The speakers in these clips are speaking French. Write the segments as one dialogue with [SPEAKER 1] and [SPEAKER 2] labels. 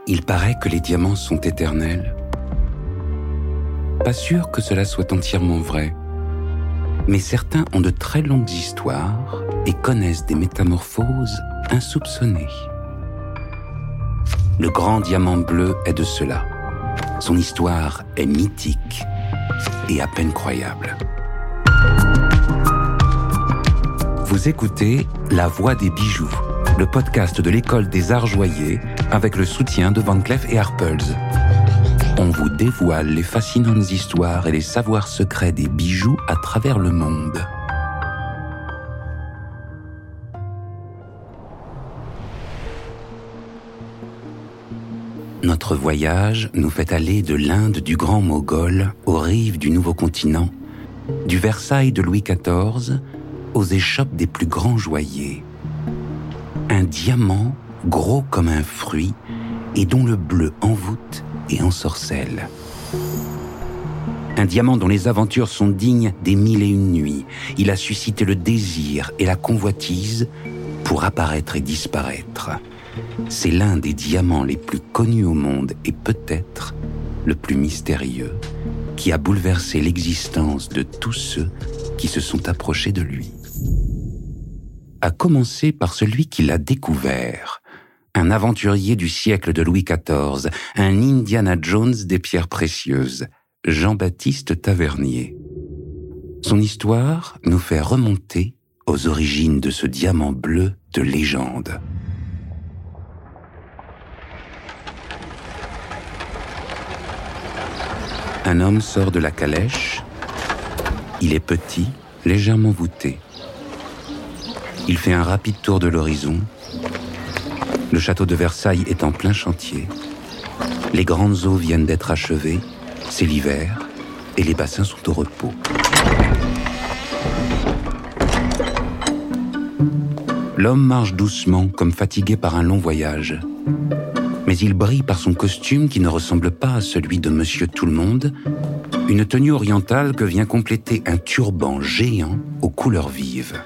[SPEAKER 1] Il paraît que les diamants sont éternels. Pas sûr que cela soit entièrement vrai, mais certains ont de très longues histoires et connaissent des métamorphoses insoupçonnées. Le grand diamant bleu est de cela. Son histoire est mythique et à peine croyable. Vous écoutez La Voix des bijoux, le podcast de l'École des Arts Joailliers avec le soutien de Van Cleef & Arpels. On vous dévoile les fascinantes histoires et les savoirs secrets des bijoux à travers le monde. Notre voyage nous fait aller de l'Inde du Grand Mogol aux rives du Nouveau Continent, du Versailles de Louis XIV aux échoppes des plus grands joailliers. Un diamant gros comme un fruit et dont le bleu envoûte et ensorcelle. Un diamant dont les aventures sont dignes des 1001 nuits. Il a suscité le désir et la convoitise pour apparaître et disparaître. C'est l'un des diamants les plus connus au monde et peut-être le plus mystérieux, qui a bouleversé l'existence de tous ceux qui se sont approchés de lui. À commencer par celui qui l'a découvert, un aventurier du siècle de Louis XIV, un Indiana Jones des pierres précieuses, Jean-Baptiste Tavernier. Son histoire nous fait remonter aux origines de ce diamant bleu de légende. Un homme sort de la calèche. Il est petit, légèrement voûté. Il fait un rapide tour de l'horizon. Le château de Versailles est en plein chantier. Les grandes eaux viennent d'être achevées. C'est l'hiver et les bassins sont au repos. L'homme marche doucement, comme fatigué par un long voyage. Mais il brille par son costume qui ne ressemble pas à celui de Monsieur Tout-le-Monde, une tenue orientale que vient compléter un turban géant aux couleurs vives.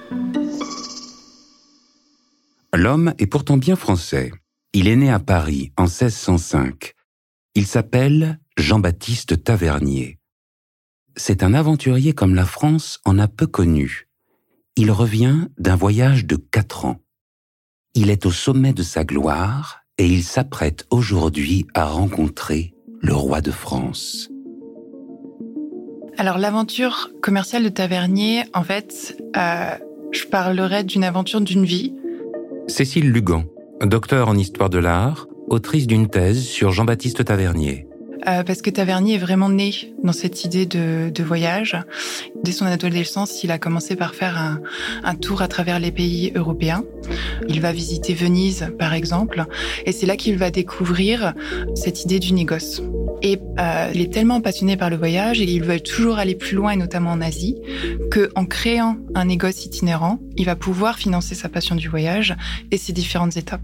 [SPEAKER 1] L'homme est pourtant bien français. Il est né à Paris en 1605. Il s'appelle Jean-Baptiste Tavernier. C'est un aventurier comme la France en a peu connu. Il revient d'un voyage de 4 ans. Il est au sommet de sa gloire et il s'apprête aujourd'hui à rencontrer le roi de France.
[SPEAKER 2] Alors l'aventure commerciale de Tavernier, en fait, je parlerai d'une aventure d'une vie.
[SPEAKER 1] Cécile Lugan, docteure en histoire de l'art, autrice d'une thèse sur Jean-Baptiste Tavernier.
[SPEAKER 2] Parce que Tavernier est vraiment né dans cette idée de voyage. Dès son adolescence, il a commencé par faire un tour à travers les pays européens. Il va visiter Venise, par exemple, et c'est là qu'il va découvrir cette idée du négoce. Et il est tellement passionné par le voyage et il veut toujours aller plus loin, et notamment en Asie, qu'en créant un négoce itinérant, il va pouvoir financer sa passion du voyage et ses différentes étapes.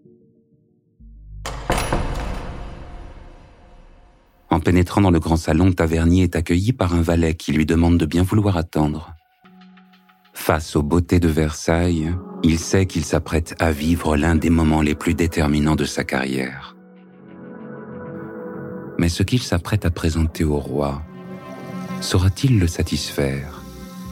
[SPEAKER 1] En pénétrant dans le grand salon, Tavernier est accueilli par un valet qui lui demande de bien vouloir attendre. Face aux beautés de Versailles, il sait qu'il s'apprête à vivre l'un des moments les plus déterminants de sa carrière. Mais ce qu'il s'apprête à présenter au roi, saura-t-il le satisfaire ?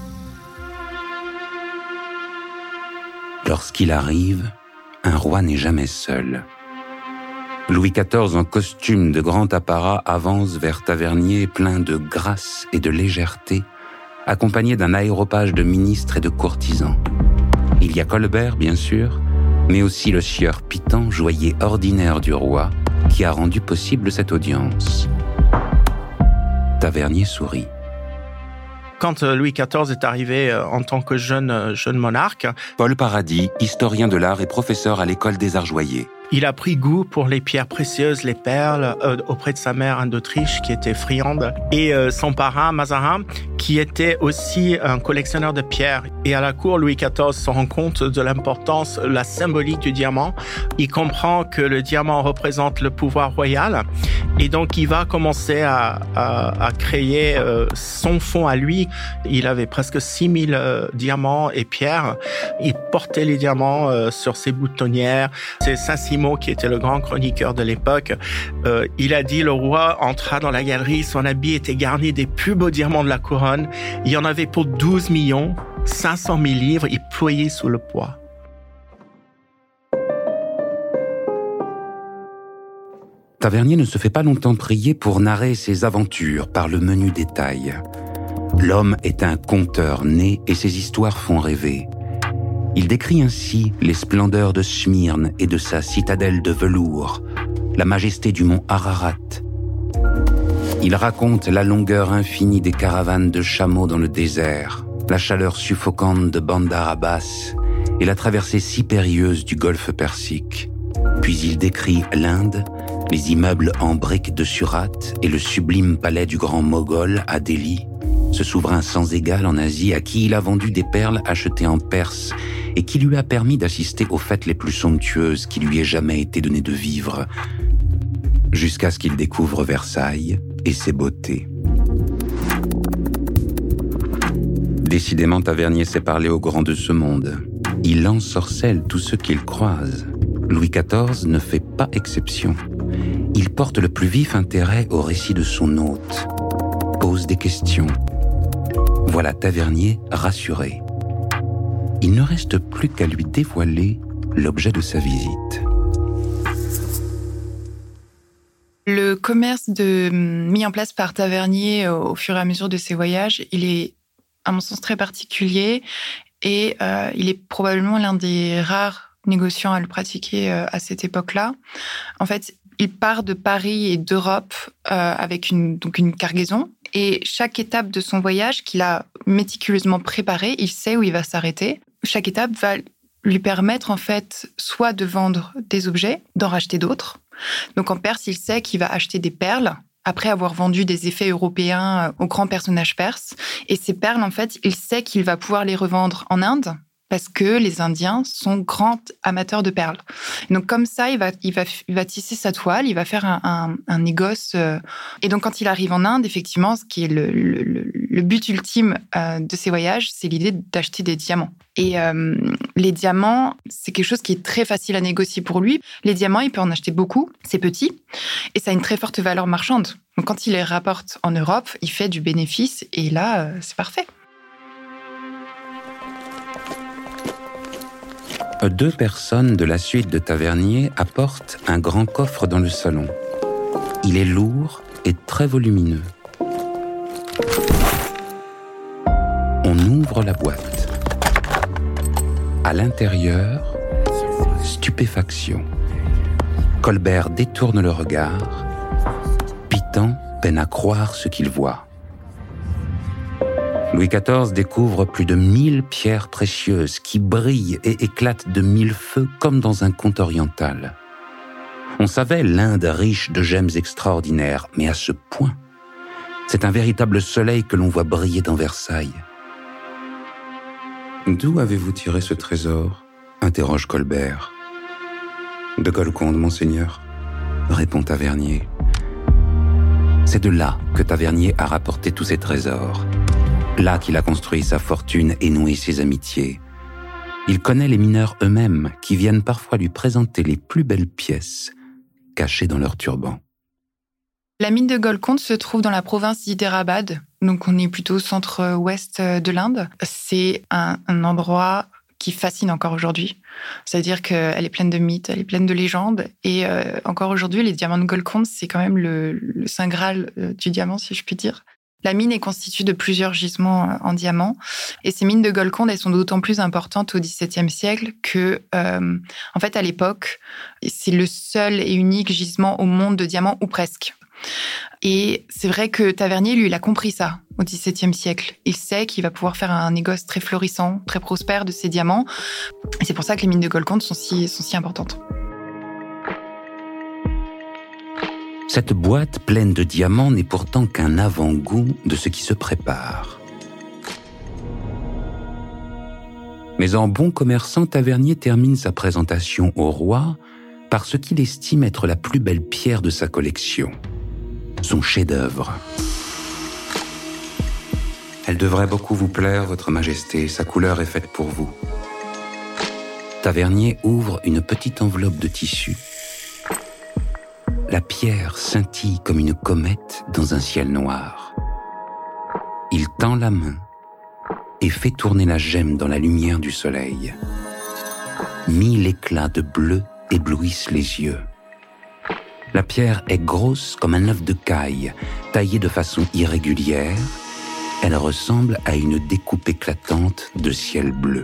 [SPEAKER 1] Lorsqu'il arrive, un roi n'est jamais seul. Louis XIV, en costume de grand apparat, avance vers Tavernier plein de grâce et de légèreté, accompagné d'un aéropage de ministres et de courtisans. Il y a Colbert, bien sûr, mais aussi le sieur Piton, joaillier ordinaire du roi, qui a rendu possible cette audience. Tavernier sourit.
[SPEAKER 3] Quand Louis XIV est arrivé en tant que jeune monarque,
[SPEAKER 1] Paul Paradis, historien de l'art et professeur à l'École des Arts Joailliers.
[SPEAKER 3] Il a pris goût pour les pierres précieuses, les perles, auprès de sa mère Anne d'Autriche, qui était friande, et son parrain, Mazarin, qui était aussi un collectionneur de pierres. Et à la cour, Louis XIV se rend compte de l'importance, la symbolique du diamant. Il comprend que le diamant représente le pouvoir royal, et donc il va commencer à créer son fonds à lui. Il avait presque 6000 diamants et pierres. Il portait les diamants sur ses boutonnières. C'est Saint-Simon Quasimodo, qui était le grand chroniqueur de l'époque, il a dit: le roi entra dans la galerie, son habit était garni des plus beaux diamants de la couronne. Il y en avait pour 12 500 000 livres, il ployait sous le poids.
[SPEAKER 1] Tavernier ne se fait pas longtemps prier pour narrer ses aventures par le menu détail. L'homme est un conteur né et ses histoires font rêver. Il décrit ainsi les splendeurs de Smyrne et de sa citadelle de velours, la majesté du mont Ararat. Il raconte la longueur infinie des caravanes de chameaux dans le désert, la chaleur suffocante de Bandar Abbas et la traversée si périlleuse du golfe Persique. Puis il décrit l'Inde, les immeubles en briques de Surat et le sublime palais du grand Moghol à Delhi, ce souverain sans égal en Asie à qui il a vendu des perles achetées en Perse et qui lui a permis d'assister aux fêtes les plus somptueuses qui lui aient jamais été données de vivre, jusqu'à ce qu'il découvre Versailles et ses beautés. Décidément, Tavernier sait parler aux grands de ce monde. Il ensorcelle tous ceux qu'il croise. Louis XIV ne fait pas exception. Il porte le plus vif intérêt au récit de son hôte, pose des questions. Voilà Tavernier rassuré. Il ne reste plus qu'à lui dévoiler l'objet de sa visite.
[SPEAKER 2] Le commerce mis en place par Tavernier au fur et à mesure de ses voyages, il est, à mon sens, très particulier et il est probablement l'un des rares négociants à le pratiquer à cette époque-là. En fait, il part de Paris et d'Europe avec une cargaison. Et chaque étape de son voyage qu'il a méticuleusement préparé, il sait où il va s'arrêter. Chaque étape va lui permettre en fait soit de vendre des objets, d'en racheter d'autres. Donc en Perse, il sait qu'il va acheter des perles après avoir vendu des effets européens aux grands personnages perses. Et ces perles, en fait, il sait qu'il va pouvoir les revendre en Inde parce que les Indiens sont grands amateurs de perles. Donc comme ça, il va tisser sa toile, il va faire un négoce. Et donc quand il arrive en Inde, effectivement, ce qui est le but ultime de ses voyages, c'est l'idée d'acheter des diamants. Et les diamants, c'est quelque chose qui est très facile à négocier pour lui. Les diamants, il peut en acheter beaucoup, c'est petit, et ça a une très forte valeur marchande. Donc quand il les rapporte en Europe, il fait du bénéfice, et là, c'est parfait.
[SPEAKER 1] Deux personnes de la suite de Tavernier apportent un grand coffre dans le salon. Il est lourd et très volumineux. On ouvre la boîte. À l'intérieur, stupéfaction. Colbert détourne le regard. Pitan peine à croire ce qu'il voit. Louis XIV découvre plus de 1000 pierres précieuses qui brillent et éclatent de 1000 feux comme dans un conte oriental. On savait l'Inde riche de gemmes extraordinaires, mais à ce point, c'est un véritable soleil que l'on voit briller dans Versailles. « D'où avez-vous tiré ce trésor ?» interroge Colbert. « De Golconde, monseigneur, » répond Tavernier. C'est de là que Tavernier a rapporté tous ses trésors. Là qu'il a construit sa fortune et noué ses amitiés. Il connaît les mineurs eux-mêmes qui viennent parfois lui présenter les plus belles pièces cachées dans leur turban.
[SPEAKER 2] La mine de Golconde se trouve dans la province d'Hyderabad, donc on est plutôt au centre-ouest de l'Inde. C'est un endroit qui fascine encore aujourd'hui. C'est-à-dire qu'elle est pleine de mythes, elle est pleine de légendes. Et encore aujourd'hui, les diamants de Golconde, c'est quand même le saint graal du diamant, si je puis dire. La mine est constituée de plusieurs gisements en diamants. Et ces mines de Golconde, elles sont d'autant plus importantes au XVIIe siècle que, en fait, à l'époque, c'est le seul et unique gisement au monde de diamants, ou presque. Et c'est vrai que Tavernier, lui, il a compris ça au XVIIe siècle. Il sait qu'il va pouvoir faire un négoce très florissant, très prospère de ces diamants. Et c'est pour ça que les mines de Golconde sont si importantes.
[SPEAKER 1] Cette boîte pleine de diamants n'est pourtant qu'un avant-goût de ce qui se prépare. Mais en bon commerçant, Tavernier termine sa présentation au roi par ce qu'il estime être la plus belle pierre de sa collection, son chef-d'œuvre. Elle devrait beaucoup vous plaire, votre majesté, sa couleur est faite pour vous. Tavernier ouvre une petite enveloppe de tissu la pierre scintille comme une comète dans un ciel noir. Il tend la main et fait tourner la gemme dans la lumière du soleil. 1000 éclats de bleu éblouissent les yeux. La pierre est grosse comme un œuf de caille, taillée de façon irrégulière. Elle ressemble à une découpe éclatante de ciel bleu.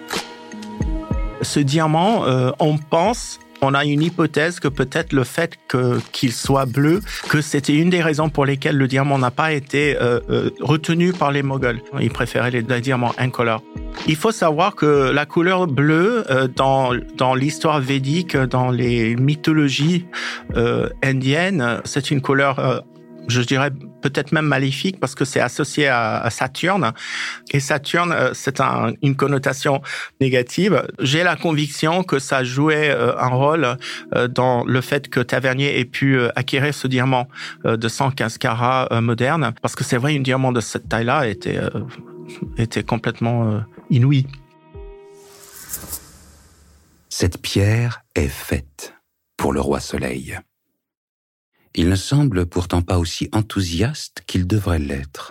[SPEAKER 3] Ce diamant, on a une hypothèse que peut-être le fait qu'il soit bleu, que c'était une des raisons pour lesquelles le diamant n'a pas été retenu par les Moghols. Ils préféraient les diamants incolores. Il faut savoir que la couleur bleue, dans l'histoire védique, dans les mythologies indiennes, c'est une couleur, je dirais peut-être même maléfique, parce que c'est associé à Saturne. Et Saturne, c'est une connotation négative. J'ai la conviction que ça jouait un rôle dans le fait que Tavernier ait pu acquérir ce diamant de 115 carats moderne, parce que c'est vrai, un diamant de cette taille-là était complètement inouï.
[SPEAKER 1] Cette pierre est faite pour le roi Soleil. Il ne semble pourtant pas aussi enthousiaste qu'il devrait l'être.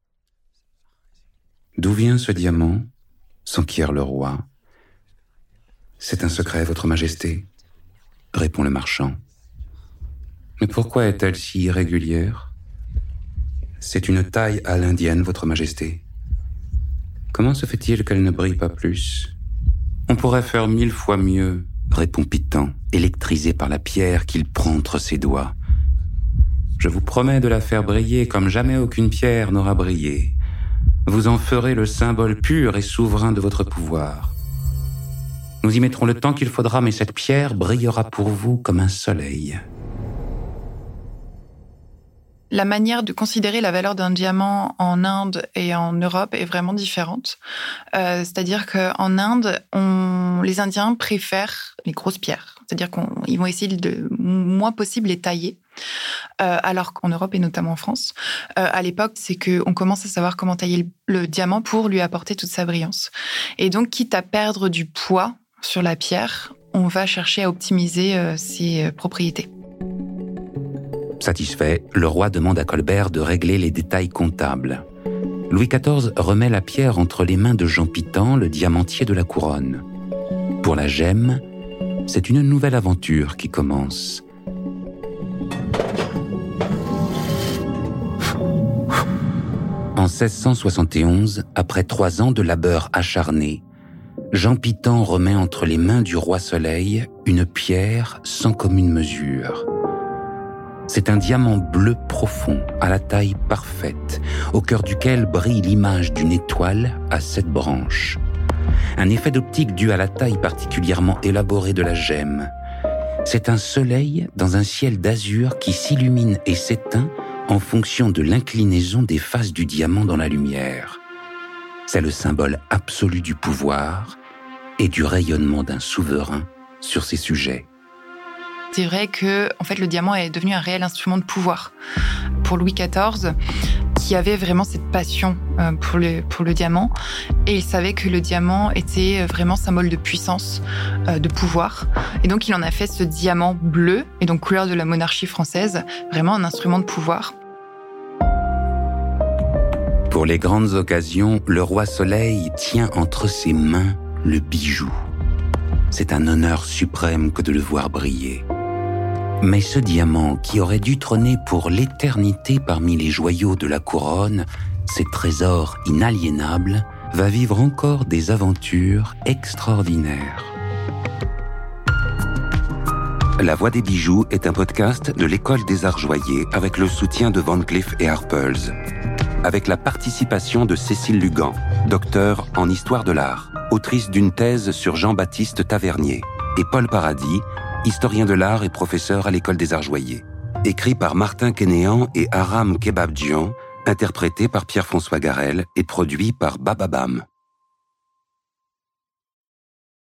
[SPEAKER 1] D'où vient ce diamant ? s'enquiert le roi. C'est un secret, votre majesté, répond le marchand. Mais pourquoi est-elle si irrégulière ? C'est une taille à l'indienne, votre majesté. Comment se fait-il qu'elle ne brille pas plus ? On pourrait faire 1000 fois mieux, répond Pitan, électrisé par la pierre qu'il prend entre ses doigts. Je vous promets de la faire briller comme jamais aucune pierre n'aura brillé. Vous en ferez le symbole pur et souverain de votre pouvoir. Nous y mettrons le temps qu'il faudra, mais cette pierre brillera pour vous comme un soleil.
[SPEAKER 2] La manière de considérer la valeur d'un diamant en Inde et en Europe est vraiment différente. C'est-à-dire qu'en Inde, les Indiens préfèrent les grosses pierres. C'est-à-dire qu'ils vont essayer de moins possible les tailler. Alors qu'en Europe et notamment en France, à l'époque, c'est qu'on commence à savoir comment tailler le diamant pour lui apporter toute sa brillance. Et donc, quitte à perdre du poids sur la pierre, on va chercher à optimiser ses propriétés.
[SPEAKER 1] Satisfait, le roi demande à Colbert de régler les détails comptables. Louis XIV remet la pierre entre les mains de Jean Pitan, le diamantier de la couronne. Pour la gemme, c'est une nouvelle aventure qui commence. En 1671, après 3 ans de labeur acharné, Jean Pitan remet entre les mains du roi Soleil une pierre sans commune mesure. C'est un diamant bleu profond, à la taille parfaite, au cœur duquel brille l'image d'une étoile à 7 branches. Un effet d'optique dû à la taille particulièrement élaborée de la gemme. C'est un soleil dans un ciel d'azur qui s'illumine et s'éteint en fonction de l'inclinaison des faces du diamant dans la lumière. C'est le symbole absolu du pouvoir et du rayonnement d'un souverain sur ses sujets.
[SPEAKER 2] C'est vrai que, en fait, le diamant est devenu un réel instrument de pouvoir pour Louis XIV, qui avait vraiment cette passion pour le diamant. Et il savait que le diamant était vraiment symbole de puissance, de pouvoir. Et donc, il en a fait ce diamant bleu, et donc couleur de la monarchie française, vraiment un instrument de pouvoir.
[SPEAKER 1] Pour les grandes occasions, le roi Soleil tient entre ses mains le bijou. C'est un honneur suprême que de le voir briller. Mais ce diamant, qui aurait dû trôner pour l'éternité parmi les joyaux de la couronne, ces trésors inaliénables, va vivre encore des aventures extraordinaires. La Voix des bijoux est un podcast de l'École des Arts Joailliers avec le soutien de Van Cleef & Arpels, avec la participation de Cécile Lugan, docteure en histoire de l'art, autrice d'une thèse sur Jean-Baptiste Tavernier, et Paul Paradis, historien de l'art et professeur à l'École des Arts Joailliers. Écrit par Martin Kénéan et Aram Kebabdjian, interprété par Pierre-François Garel et produit par Bababam.